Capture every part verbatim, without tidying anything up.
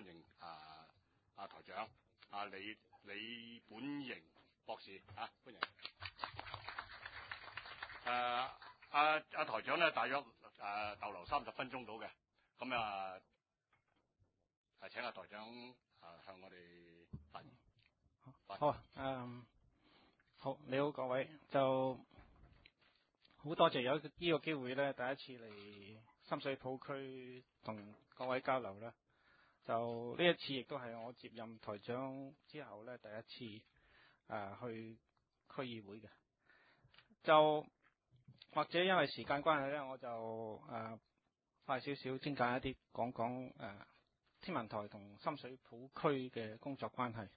歡迎啊啊台長啊李李本瀅博士啊，歡迎。誒啊啊台長咧，大約誒、啊、逗留三十分鐘到嘅，咁啊係請阿台長啊向我哋發言。 好啊，嗯，好，你好各位，就好多謝有呢個機會咧，第一次嚟深水埗區同各位交流啦。就呢一次亦都係我接任台長之後咧第一次誒、呃、去區議會嘅。就或者因為時間關係咧，我就誒、呃、快少少精簡一啲講講誒、呃、天文台同深水埗區嘅工作關係。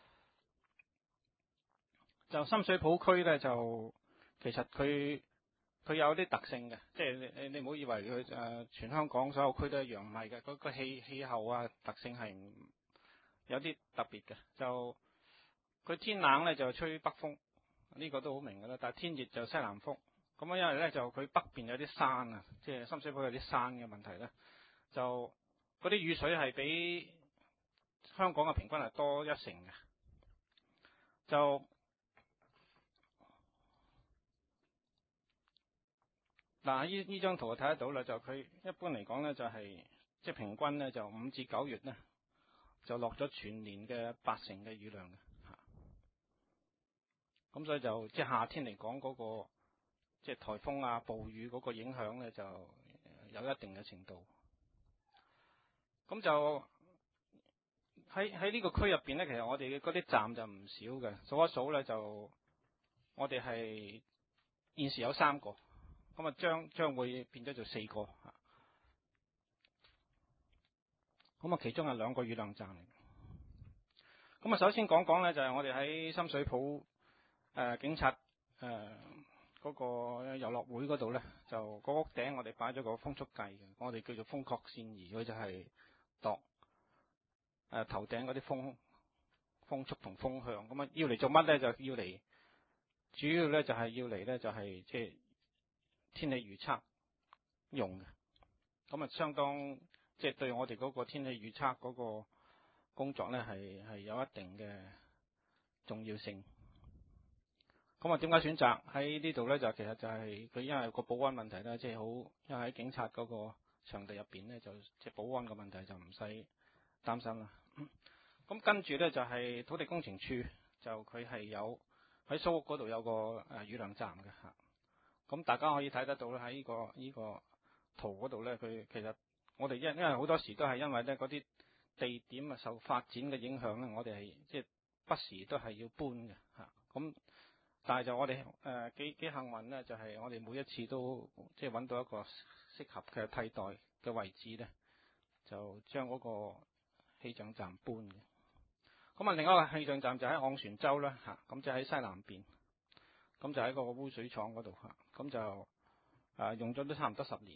就深水埗區咧，就其實佢佢有啲特性嘅，即係你你你唔好以為佢誒、呃、全香港所有區都一樣，唔係嘅，嗰個氣氣候啊特性係有啲特別嘅。就佢天冷咧就吹北風，呢、這個都好明㗎啦。但係天熱就西南風。咁啊，因為咧就佢北邊有啲山啊，即係深水埗有啲山嘅問題咧，就嗰啲雨水係比香港嘅平均係多一成嘅。就嗱，呢呢張圖就睇得到啦。就佢一般嚟講咧，就係即係平均咧，就五至九月咧，就落咗全年嘅八成嘅雨量嘅嚇。咁所以就即係夏天嚟講嗰個即係颱風啊、暴雨嗰個影響咧，就有一定嘅程度。咁就喺喺呢個區入邊咧，其實我哋嘅嗰啲站就唔少嘅，數一數咧就我哋係現時有三個。咁啊，將將會變咗做四個嚇。咁啊，其中係兩個雨量站嚟。咁啊，首先講講咧，就係我哋喺深水埗誒、呃、警察誒嗰、呃那個遊樂會嗰度咧，就嗰屋頂我哋擺咗個風速計嘅，我哋叫做風確線儀，佢就係度誒、呃、頭頂嗰啲風風速同風向。咁啊，要嚟做乜咧？就要嚟主要咧就係要嚟咧就係即係天氣預測用嘅。咁啊，相當即係、就是、對我哋嗰個天氣預測嗰個工作咧，係係有一定嘅重要性。咁啊，點解選擇喺呢度咧？就其實就係佢因為個保安問題咧，即係好，因為喺警察嗰個場地入邊咧，就即係保安嘅問題就唔使擔心啦。咁跟住咧就係、是、土地工程處，就佢係有喺蘇屋嗰度有個誒雨量站嘅嚇。咁大家可以睇得到咧，喺呢個呢個圖嗰度咧，佢其實我哋因因為好多時都係因為咧嗰啲地點啊受發展嘅影響咧，我哋係即係不時都係要搬嘅嚇。咁但係就我哋誒、呃、幾幾幸運咧，就係、是、我哋每一次都即係揾到一個適合嘅替代嘅位置咧，就將嗰個氣象站搬嘅。咁啊，另一個氣象站就喺昂船洲啦嚇，咁就喺西南邊。咁就喺個污水廠嗰度嚇，咁就誒、啊、用咗都差唔多十年。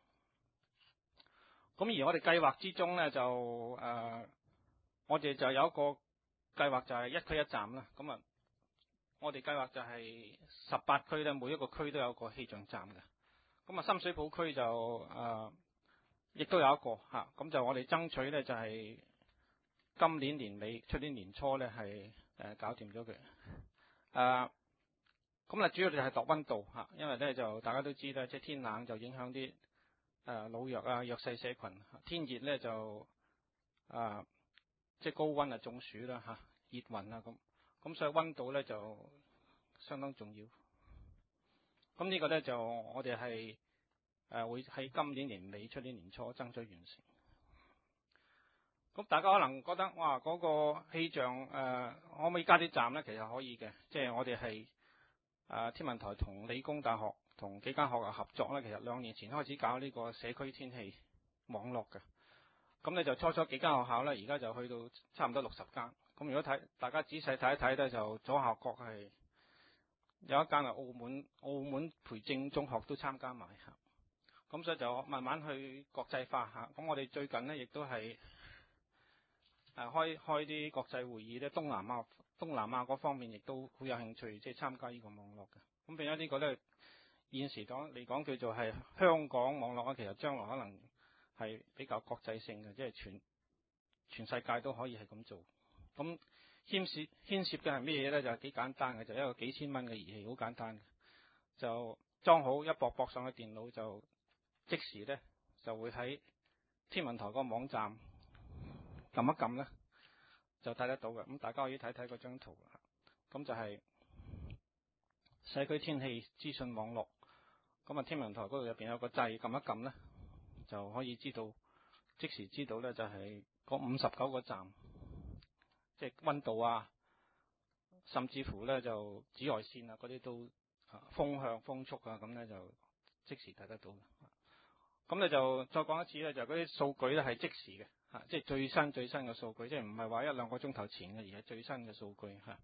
咁而我哋計劃之中咧，就誒、啊、我哋就有一個計劃就係一區一站啦。咁啊，我哋計劃就係十八區咧，每一個區都有個氣象站嘅。咁啊，深水埗區就誒亦、啊、都有一個嚇，咁、啊、就我哋爭取咧就係、是、今年年尾、出年年初咧係誒搞掂咗佢誒。咁啊，主要就係度溫度嚇，因為咧就大家都知咧，即係天冷就影響啲誒老弱啊、弱勢社群；天熱咧就啊，即係高溫啊、中暑啦嚇、熱暈啊咁。咁所以溫度咧就相當重要。咁呢個咧就我哋係誒會喺今年年尾、出年年初爭取完成。咁大家可能覺得哇，嗰、那個氣象誒、呃、可唔可以加啲站咧？其實可以嘅，即係我哋係。啊！天文台同理工大學同幾間學校合作咧，其實兩年前開始搞呢個社區天氣網絡嘅。咁你就初初幾間學校咧，而家就去到差唔多六十間。咁如果睇大家仔細睇一睇咧，就左下角係有一間係澳門澳門培正中學都參加埋嚇。咁所以就慢慢去國際化嚇。咁我哋最近咧亦都係誒開開啲國際會議咧，東南亞。東南亞嗰方面亦都好有興趣，即係參加呢個網絡嘅。咁變咗呢個咧，現時講嚟講叫做係香港網絡啊。其實將來可能係比較國際性嘅，即係全全世界都可以係咁做。咁牽涉牽涉嘅係咩嘢咧？就係、是、幾簡單嘅，就一個幾千蚊嘅儀器，好簡單嘅，就裝好一駁駁上去電腦，就即時咧就會喺天文台嗰個網站撳一撳咧，就睇得到嘅。咁大家可以睇睇嗰張圖，咁就係社區天氣資訊網絡。咁啊，天文台嗰度入邊有個掣，撳一撳咧，就可以知道即時知道咧，就係嗰五十九個站，即係溫度啊，甚至乎咧就紫外線啊嗰啲都風向風速啊，咁咧就即時睇得到。咁咧就再講一次咧，就嗰啲數據咧係即時嘅，嚇，即係最新最新嘅數據，即係唔係話一兩個鐘頭前嘅，而係最新嘅數據嚇。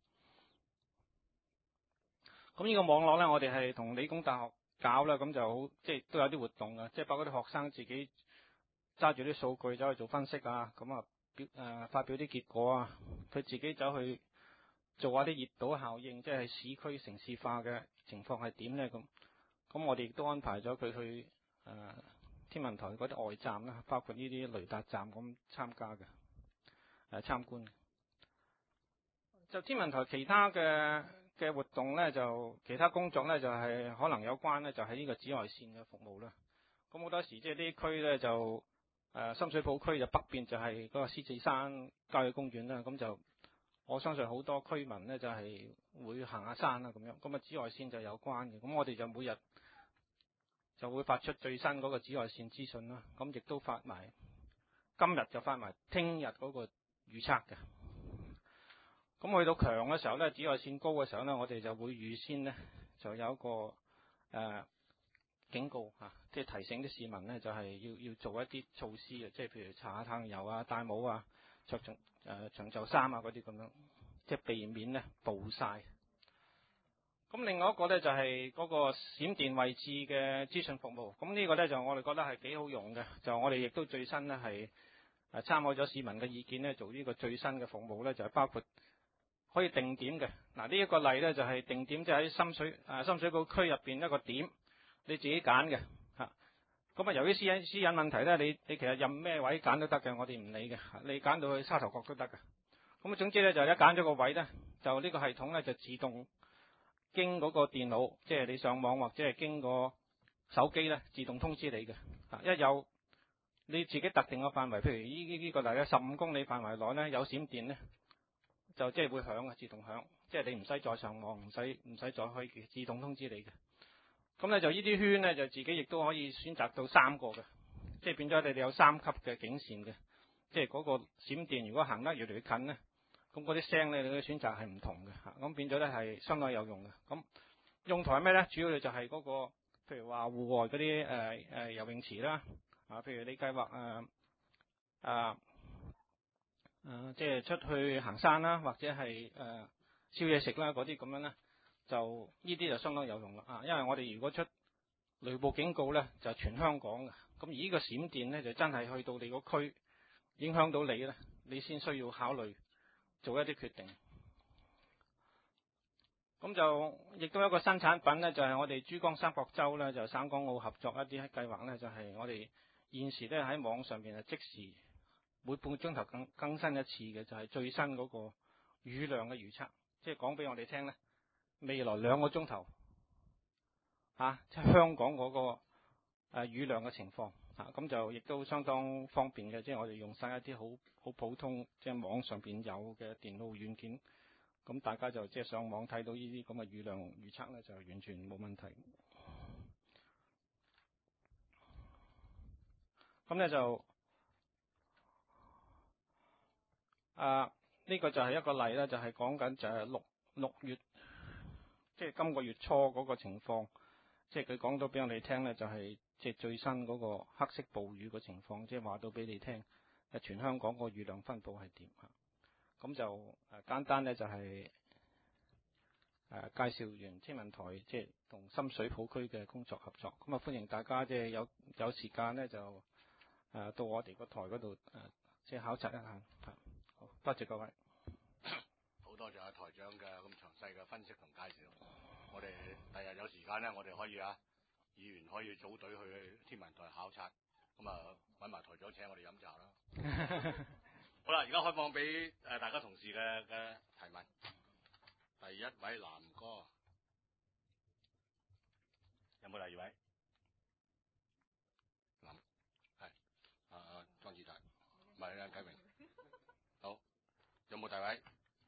咁呢個網絡咧，我哋係同理工大學搞啦，咁就好，即係都有啲活動嘅，即係包括啲學生自己揸住啲數據走去做分析啊，咁啊表誒發表啲結果啊，佢自己走去做下啲熱島效應，即係市區城市化嘅情況係點咧咁。咁我哋亦都安排咗佢去誒、呃、天文台嗰啲外站啦，包括呢啲雷達站咁參加嘅誒、呃、參觀。就天文台其他嘅嘅活動咧，就其他工作咧就係、是、可能有關咧，就係、是、呢個紫外線嘅服務啦。咁好多時即係呢啲區咧就誒、呃、深水埗區就北邊就係嗰個獅子山郊野公園啦。咁就我相信好多區民咧就係、是、會行下山啦咁樣。咁啊紫外線就有關嘅。咁我哋就每日就會發出最新嗰個紫外線資訊啦。咁亦都發埋今日就發埋聽日嗰個預測嘅。咁去到強嘅時候咧，紫外線高嘅時候咧，我哋就會預先咧就有一個誒、呃、警告嚇、啊，即係提醒啲市民咧，就係、是、要要做一啲措施嘅，即係譬如搽下太陽油啊、戴帽啊、着長誒長袖衫啊嗰啲咁樣，即係避免咧暴曬。咁另外一個咧就係、是、嗰個閃電位置嘅資訊服務。咁呢個咧就我哋覺得係幾好用嘅，就我哋亦都最新咧係誒參考咗市民嘅意見咧，做呢個最新嘅服務咧，就係、是、包括可以定點嘅。嗱，呢一個例咧就係定點，即係喺深水誒深水埗區入邊一個點，你自己揀嘅嚇。咁啊，由於私隱私隱問題咧，你你其實任咩位揀都得嘅，我哋唔理嘅。你揀到去沙頭角都得嘅。咁啊，總之咧就一揀咗個位咧，就呢個系統咧就自動經嗰個電腦，即係你上網或者係經過手機咧，自動通知你嘅。啊，一有你自己特定嘅範圍，譬如呢呢呢個例咧，十五公里範圍內咧有閃電咧，就即係會響嘅，自動響，即係你唔使再上網，唔使唔使再開嘅，自動通知你嘅。咁咧就呢啲圈咧就自己亦都可以選擇到三個嘅，即係變咗你哋有三級嘅警線嘅，即係嗰個閃電如果行得越嚟越近咧，咁嗰啲聲咧你嘅選擇係唔同嘅嚇，咁變咗咧係相當有用嘅。咁用途係咩咧？主要就係嗰個譬如話戶外嗰啲誒誒游泳池啦，啊譬如你計劃誒啊誒即係出去行山啦，或者係誒燒嘢食啦嗰啲咁樣咧。就呢啲就相當有用啦啊！因為我哋如果出雷暴警告咧，就全香港嘅。咁而呢個閃電咧，就真係去到你個區，影響到你咧，你先需要考慮做一啲決定。咁就亦都有一個新產品咧，就係、是、我哋珠江三角洲咧，就省港澳合作一啲計劃咧，就係、是、我哋現時咧喺網上邊係即時每半個鐘頭更更新一次嘅，就係、是、最新嗰個雨量嘅預測，即係講俾我哋聽咧。未來兩個鐘頭，啊，即係香港嗰、那個誒、啊、雨量嘅情況，啊，咁就亦都相當方便嘅，即係我哋用晒一啲好好普通，即係網上邊有嘅電腦軟件，咁大家就即係上網睇到呢啲咁嘅雨量預測咧，就完全冇問題。咁咧就啊，呢、這個就係一個例啦，就係講緊就係六六月。即係今個月初嗰個情況，即係佢講到俾我哋聽咧，就係即係最新嗰個黑色暴雨嘅情況，即係話到俾你聽，誒全香港個雨量分佈係點啊？咁就誒簡單咧，就係誒介紹完天文台即係同深水埗區嘅工作合作。咁啊，歡迎大家即係有有時間咧，就誒到我哋個台嗰度誒即係考察一下。好，多謝各位。 好多謝阿台長嘅咁詳細嘅分析同介紹。我哋第日有時間咧，我哋可以啊，議員可以組隊去天文台考察，咁啊揾埋台長請我哋飲茶啦。好啦。 啦，而家開放俾誒大家同事嘅嘅提問。第一位南哥，有冇第二位？南係啊啊莊子達，唔係啊啟榮。好，有冇第二位？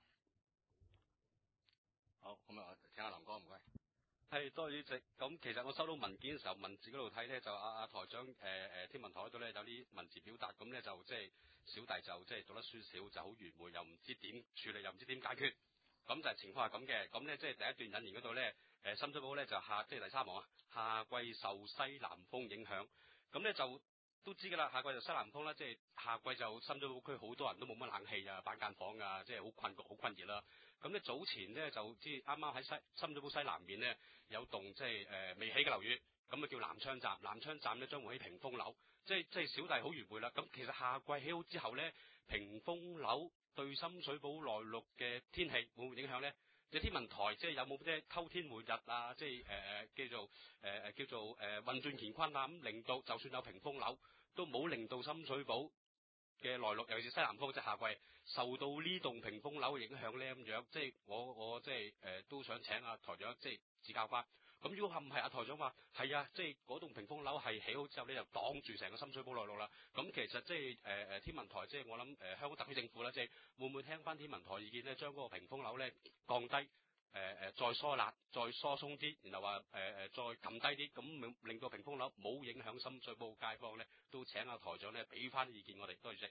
好，咁啊，請阿南哥唔該。 係多謝主席。咁其實我收到文件嘅時候，文字嗰度睇咧，就阿阿台長誒誒、呃、天文台嗰度咧有啲文字表達，咁咧就即係小弟就即係讀得書少，就好愚昧，又唔知點處理，又唔知點解決。咁就係情況係咁嘅。咁咧即係第一段引言嗰度咧，誒深水埗咧就夏即係第三行啊，夏季受西南風影響。咁咧就都知㗎啦，夏季就西南風啦，即係夏季就深水埗區好多人都冇乜冷氣啊，板間房啊，即係好困局、好困熱啦。咁咧早前咧就即係啱啱喺西深水埗西南面咧有棟即係誒未起嘅樓宇，咁啊叫南昌站。南昌站咧將會起屏風樓，即係即係小弟好愚昧啦。咁其實夏季起好之後咧，屏風樓對深水埗內陸嘅天氣會唔會影響咧？即係天文台即係有冇即係偷天換日啊？即係誒誒叫做誒誒、呃、叫做誒、呃、運轉乾坤啊？咁令到就算有屏風樓，都冇令到深水埗嘅內陸，尤其是西南風，即係夏季受到呢棟屏風樓嘅影響咧咁樣，即係我我即係誒、呃、都想請阿台長即係指教翻。咁如果係唔係阿台長話係啊，即係嗰棟屏風樓係起好之後咧，就擋住成個深水埗內陸啦。咁其實即係誒誒天文台，即係我諗誒、呃、香港特區政府啦，即係會唔會聽翻天文台意見咧，將嗰個屏風樓咧降低誒誒、呃、再疏辣、再疏鬆啲，然後話誒誒再撳低啲，咁令到屏風樓冇影響深水埗街坊咧，都請阿台長咧俾翻意見我哋。多謝主席。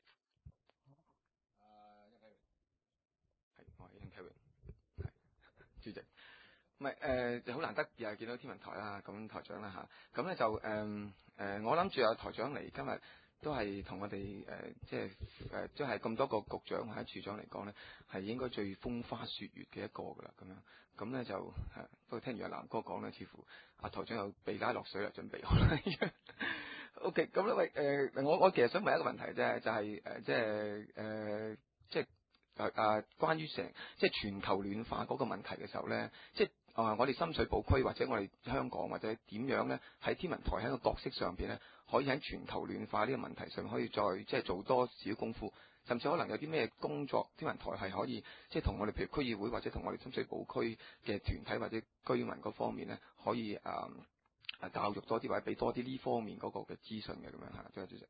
誒，殷啟榮， 係我係殷啟榮，係主席。唔係誒，好、呃、難得又係見到天文台啦，咁台長啦嚇，咁、啊、咧就誒誒、呃呃，我諗住阿台長嚟今日都係同我哋誒、呃，即係誒，即係咁多個局長或者處長嚟講咧，係應該最風花雪月嘅一個㗎啦，咁樣，咁咧就誒，不過聽完阿南哥講咧，似乎阿台長又被拉落水啦，準備好啦。O K，咁咧喂誒，我我其實想問一個問題啫，就係、是、誒、呃，即係誒、呃，即係誒誒，關於成即係全球暖化嗰個問題嘅時候咧，即係。啊！我哋深水埗區或者我哋香港或者點樣咧，喺天文台喺個角色上邊咧，可以喺全球暖化呢個問題上可以再即係做多少功夫，甚至可能有啲咩工作，天文台係可以即係同我哋譬如區議會或者同我哋深水埗區嘅團體或者居民嗰方面咧，可以啊啊教育多啲或者俾多啲呢方面嗰個嘅資訊嘅咁樣嚇。多謝主席。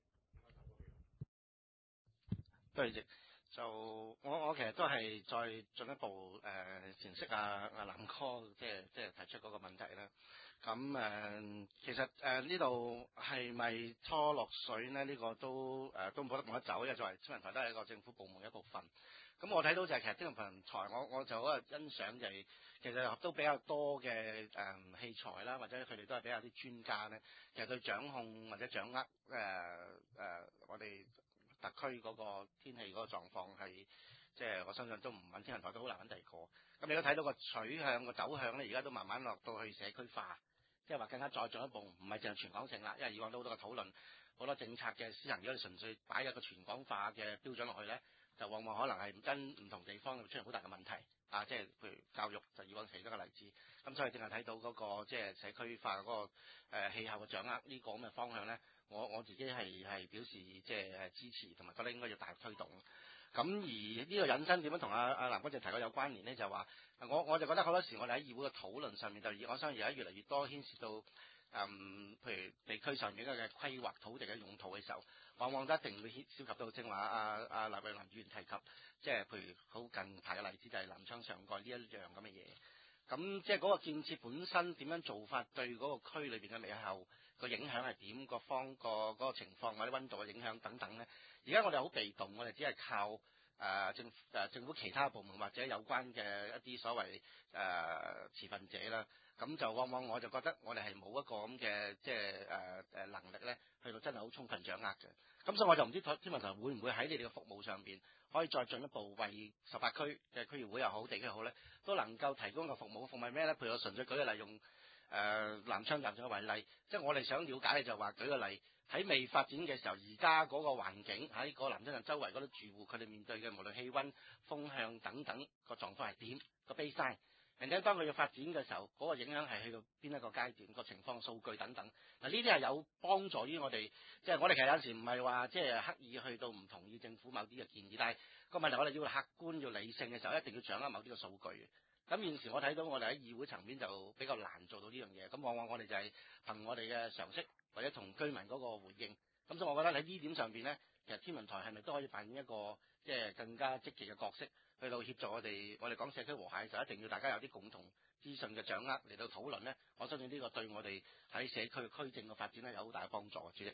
多謝主席。就我我其實都係再進一步誒詮釋阿阿南哥即係即係提出嗰個問題啦。咁誒、呃、其實誒呢度係咪拖落水咧？呢、這個都誒、呃、都冇得講得走，因為作為天文台都係一個政府部門嘅一部分。咁我睇到就係其實天文台，我我就好欣賞就係、是、其實都比較多嘅誒、呃、器材啦，或者佢哋都係比較啲專家咧，其實對掌控或者掌握誒誒、呃呃、我哋特區嗰個天氣嗰個狀況係，即係我相信都唔揾天文台都好難揾第二個。咁你都睇到個取向個走向咧，而家都慢慢落到去社區化，即係話更加再進一步，唔係淨係全港性啦。因為以往都好多嘅討論，好多政策嘅施行，如果你純粹擺一個全港化嘅標準落去咧，就往往可能係跟唔同地方出現好大嘅問題。啊，即係譬如教育就以往其中一個例子。咁所以淨係睇到嗰、那個即係社區化嗰、那個誒、呃、氣候嘅掌握呢個咁嘅方向咧。我我自己係係表示即係支持，同埋覺得應該要大力推動。咁而呢個引申點樣同阿阿南哥就提過有關聯咧，就話我我就覺得好多時我哋喺議會嘅討論上面，就我相信而家越嚟越多牽涉到嗯，譬如地區上面嘅規劃土地嘅用途嘅時候，往往都一定會涉及到正話阿阿黎穎琳議員提及，即係譬如好近排嘅例子就係南昌上蓋呢一樣咁嘅嘢。咁即係嗰個建設本身點樣做法，對嗰個區裏邊嘅氣候個影響係點，各方個嗰個情況或者溫度嘅影響等等咧。而家我哋好被動，我哋只係靠誒、呃、政誒、呃、政府其他部門或者有關嘅一啲所謂誒、呃、持份者啦。咁就往往我就覺得我哋係冇一個咁嘅即係誒誒能力咧，去到真係好充分掌握嘅。咁所以我就唔知天文台會唔會喺你哋嘅服務上邊，可以再進一步為十八區嘅區議會又好，地區又好咧，都能夠提供個服務。服務係咩咧？譬如我純粹舉個例，用誒、呃、南昌站為例，即係我哋想了解嘅就話舉個例，喺未發展嘅時候，而家嗰個環境喺個南昌站周圍嗰啲住戶，佢哋面對嘅無論氣温、風向等等個狀況係點個 baseline。 人哋當佢要發展嘅時候，嗰、那個影響係去到邊一個階段，個情況、數據等等。嗱，呢啲係有幫助於我哋，即係我哋其實有時唔係話即係刻意去到唔同意政府某啲嘅建議，但係個問題我哋要客觀、要理性嘅時候，一定要掌握某啲嘅數據。咁現時我睇到我哋喺議會層面就比較難做到呢樣嘢，咁往往我哋就係憑我哋嘅常識或者同居民嗰個回應。咁所以我覺得喺呢點上邊咧，其實天文台係咪都可以扮演一個即係更加積極嘅角色，去到協助我哋，我哋講社區和諧嘅時候，一定要大家有啲共同資訊嘅掌握嚟到討論咧。我相信呢個對我哋喺社區區政嘅發展咧有好大嘅幫助。主席，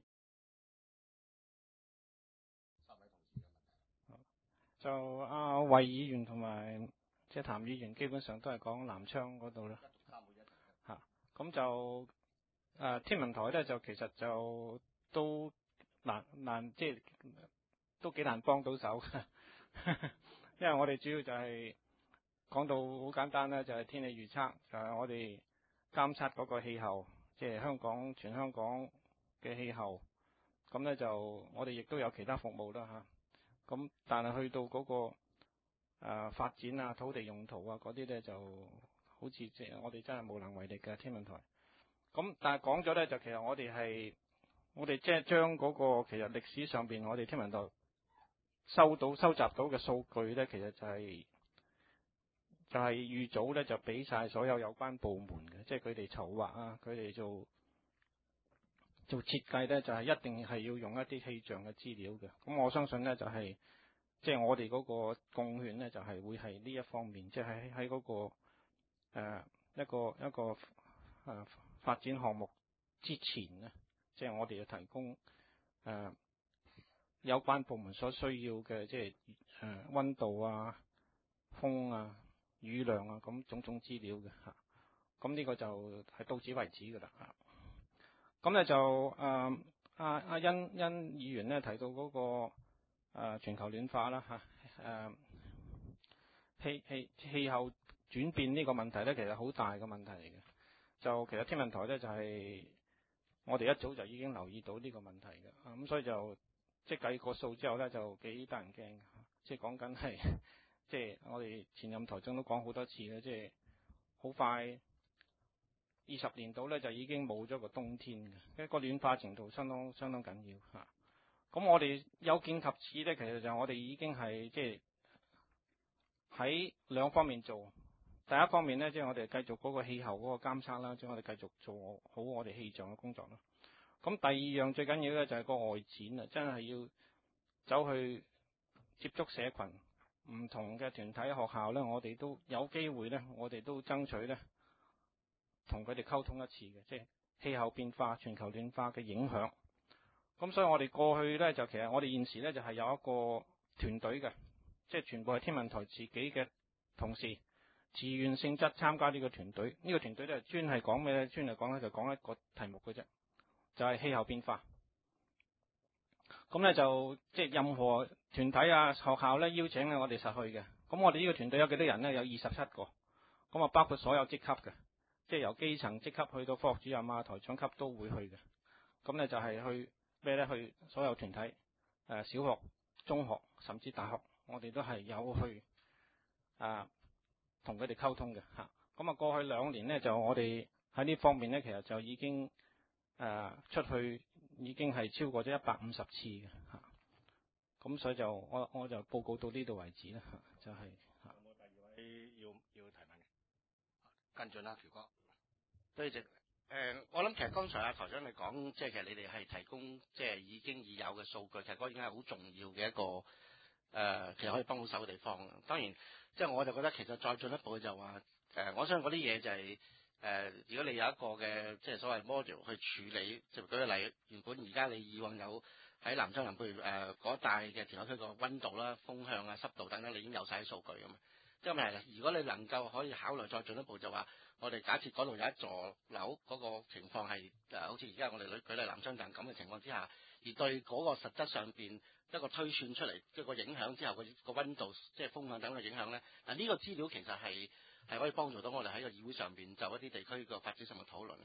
三位同事嘅問題， 就阿衛議員同埋即係譚議員，基本上都係講南昌嗰度啦。 三會一齊嚇，咁就誒、呃、天文台咧，就其實就都難難即係都幾難幫到手，因為我哋主要就係、是、講到好簡單啦，就係、是、天氣預測，就係、是、我哋監測嗰個氣候，即係香港全香港嘅氣候。咁咧就我哋亦都有其他服務啦嚇。咁但係去到嗰、那個誒、呃、發展啊、土地用途啊嗰啲咧，就好似即係我哋真係無能為力嘅天文台。咁但係講咗咧，就其實我哋係我哋即係將嗰個其實歷史上邊我哋天文台收到收集到嘅數據咧，其實就係、是、就係、是、預早咧就俾晒所有有關部門嘅，即係佢哋籌劃啊，佢哋做做設計咧，就係、是、一定係要用一啲氣象嘅資料嘅。咁我相信咧就係即係我哋嗰個貢獻咧，就係、是、會係呢一方面，即係喺喺嗰個誒、呃、一個一個誒。呃發展項目之前呢，即係我哋要提供誒、呃、有關部門所需要嘅，即係誒溫度啊、風啊、雨量啊，咁種種資料嘅嚇。咁呢個就係到此為止㗎啦嚇。咁咧就誒阿阿殷殷議員咧提到嗰、那個、呃、全球暖化啦嚇，誒氣氣氣候轉變呢個問題咧，其實好大嘅問題嚟嘅。就其實天文台咧就係、是、我哋一早就已經留意到呢個問題嘅，咁、嗯、所以就即係計個數之後咧就幾得人驚，即係講緊係即係我哋前任台長都講好多次咧，即係好快二十年度咧就已經冇咗個冬天嘅，一個暖化程度相當相當緊要嚇。咁、啊、我哋有見及此咧，其實就我哋已經係即係喺兩方面做。第一方面咧，即係我哋繼續嗰個氣候嗰個監測啦，即係我哋繼續做好我哋氣象嘅工作啦。咁第二樣最緊要咧就係個外展啊，真係要走去接觸社群，唔同嘅團體學校咧，我哋都有機會咧，我哋都爭取咧同佢哋溝通一次嘅，即係氣候變化、全球暖化嘅影響。咁所以我哋過去咧就其實我哋現時咧就係有一個團隊嘅，即係全部係天文台自己嘅同事。自願性質參加呢個團隊，呢個團隊咧專係講咩咧？專係講咧就講一個題目嘅啫，就係氣候變化。咁咧就即係任何團體啊、學校咧邀請咧，我哋實去嘅。咁我哋呢個團隊有幾多人咧？有二十七個。咁啊，包括所有職級嘅，即係由基層職級去到科學主任啊、台長級都會去嘅。咁咧就係去咩咧？去所有團體，誒小學、中學甚至大學，我哋都係有去啊。同佢哋溝通嘅嚇，咁啊過去兩年呢，就我哋喺呢方面呢，其實就已經誒、呃、出去已經係超過咗一百五十次嘅嚇，咁所以就我我就報告到呢度為止啦嚇，就係、是、嚇。 有冇第二位要要提問嘅？跟進啦，喬哥。 對直誒、呃，我諗其實剛才阿台長你講，即係其實你哋係提供即係已經已有嘅數據，其實嗰已經係好重要嘅一個誒、呃，其實可以幫到手嘅地方。當然。即係我就覺得其實再進一步就話誒、呃，我相信嗰啲嘢就係、是、誒、呃，如果你有一個嘅即係所謂 model 去處理，即係舉個例，原本而家你以往有喺南昌林，譬如誒嗰帶嘅填海區個溫度啦、風向啊、濕度等等，你已經有晒啲數據㗎嘛。即係咪？如果你能夠可以考慮再進一步就話，我哋假設嗰度有一座樓嗰個情況係誒、呃，好似而家我哋舉舉例南昌站咁嘅情況之下，而對嗰個實質上邊一個推算出嚟，即係個影響之後個個溫度，即係風向等嘅影響咧。嗱、這、呢個資料其實係係可以幫助到我哋喺個議會上邊就一啲地區個發展上嘅討論。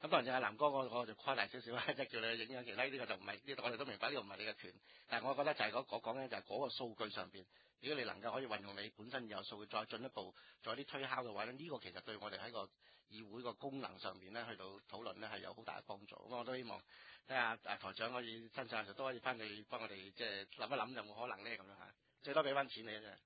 咁當然就阿南哥嗰個就誇大少少啦，即係叫你影響其他呢個就唔係呢個，我哋都明白呢個唔係你嘅權。但係我覺得就係嗰、嗰個講緊就係嗰個數據上邊，如果你能夠可以運用你本身有數據，再進一步做啲推敲嘅話咧，呢、呢個其實對我哋喺個議會個功能上邊咧，去到討論咧係有好大嘅幫助。咁我都希望睇下阿台長可以親上都可以翻去幫我哋即係諗一諗有冇可能咧咁樣嚇，最多俾翻錢你啫。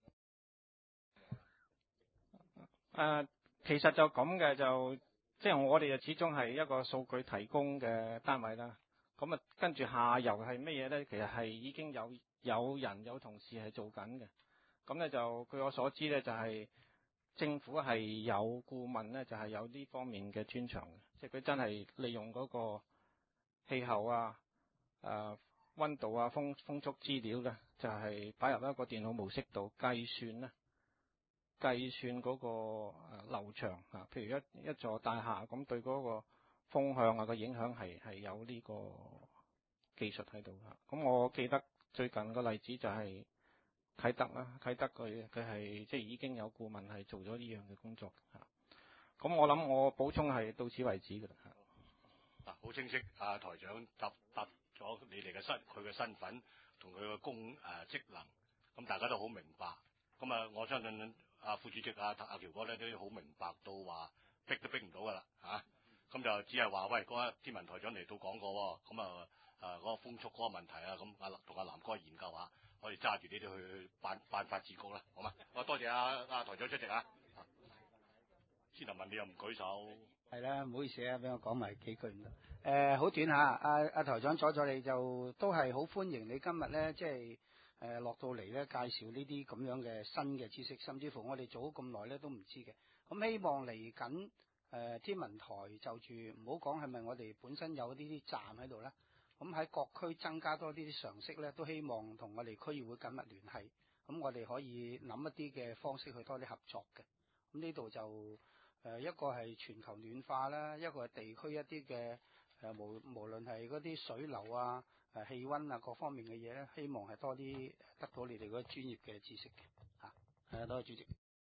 誒、呃，其實就咁嘅，就即係我哋就始終係一個數據提供嘅單位啦。咁啊，跟住下游係乜嘢咧？其實係已經有有人有同事係做緊嘅。咁咧就據我所知咧，就係、是、政府係有顧問咧，就係、是、有呢方面嘅專長嘅，即係佢真係利用嗰個氣候啊、誒、呃、溫度啊、風風速資料咧，就係、是、擺入一個電腦模式度計算咧。計算嗰個流場啊，譬如一一座大廈咁，對嗰個風向啊個影響係係有呢個技術喺度嚇。咁我記得最近個例子就係啟德啦，啟德佢佢係即係已經有顧問係做咗呢樣嘅工作嚇。咁我諗我補充係到此為止㗎啦嚇。 嗱，好清晰，啊台長答答咗你哋嘅身佢嘅身份同佢嘅工誒職能，咁大家都好明白。咁啊，我相信。阿、啊、副主席阿阿喬哥咧都好明白到話逼都逼唔到噶啦嚇，咁、啊、就只係話喂嗰個天文台長嚟到講過喎，咁啊誒嗰個風速嗰個問題啊，咁阿同阿南哥研究下，我哋揸住呢啲去辦辦法治局啦，好嘛？我多謝阿阿台長出席啊！先頭問你又唔舉手， 係啦，唔好意思啊，俾我講埋幾句唔得。誒、呃，好短嚇，阿阿台長阻咗你就都係好歡迎你今日咧，即係。誒、呃、落到嚟咧，介紹呢啲咁樣嘅新嘅知識，甚至乎我哋做咗咁耐咧都唔知嘅。咁希望嚟緊誒天文台就住唔好講係咪我哋本身有呢啲站喺度咧，咁喺各區增加多啲啲常識咧，都希望同我哋區議會緊密聯繫。咁我哋可以諗一啲嘅方式去多啲合作嘅。咁呢度就誒、呃、一個係全球暖化啦，一個係地區一啲嘅誒無無論係嗰啲水流啊。誒氣温啊，各方面嘅嘢咧，希望係多啲得到你哋嗰專業嘅知識嘅嚇。係啊，多謝主席。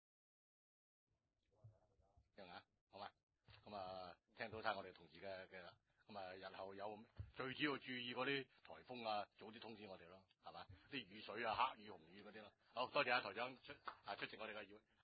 樣啊，好嘛？咁啊，聽到晒我哋同事嘅嘅啦。咁啊，日後有最主要注意嗰啲颱風啊，早啲通知我哋咯，係嘛？啲雨水啊、黑雨、紅雨嗰啲咯。好多謝啊，台長出啊出席我哋嘅議會。